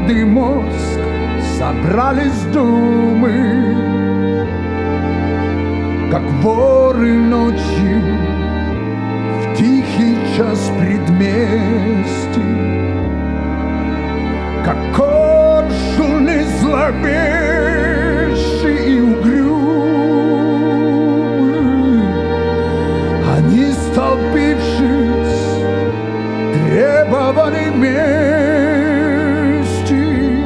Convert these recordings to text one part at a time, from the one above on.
твердый мозг собрались думы, как воры ночью в тихий час предместий, как коршуны зловещие и угрюмы, они, столпившись, требовали мести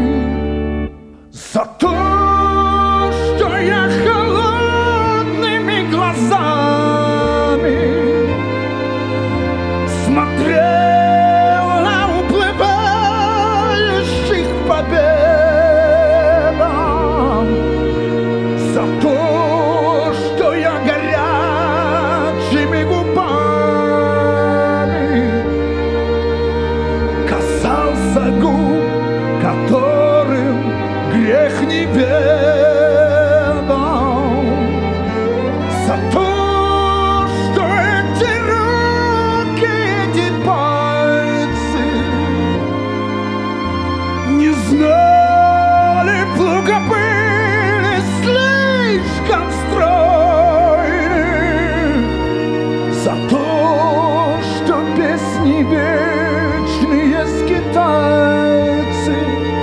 за то, что я холодными глазами смотрел на уплывающих победам, за то, что я горячими губами касался губ, которым грех не ведал, за то, что эти руки, эти пальцы не знали плуга, были слишком стройны, за то, что песни вечные скитальцы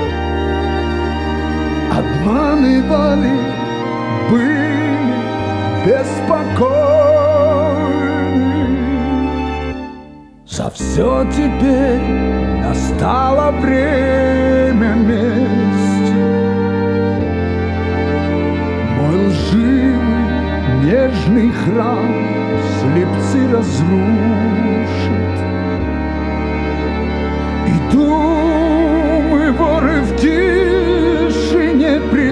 обманывали, были беспокойны. За все теперь настало время мести. Мой лживый, нежный храм слепцы разрушат, и думы воры в тишине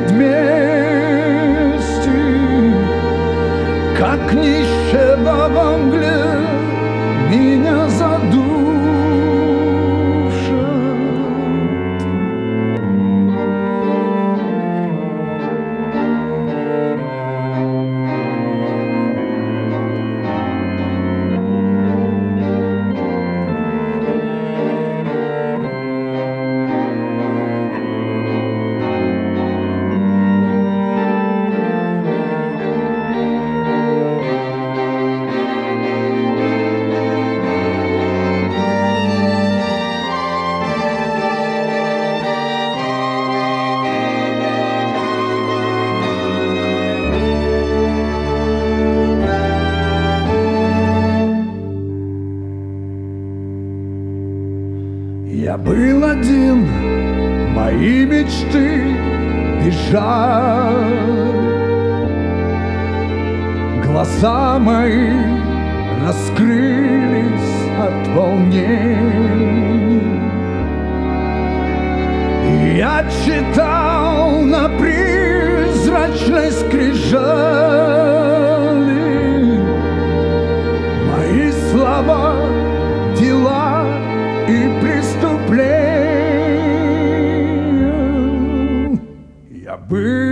предместий, как нищего во мгле, меня задушат. Я был один, мои мечты бежали, глаза мои раскрылись от волнений, и я читал на призрачной скрижали мои слова, дела и преступления. Я был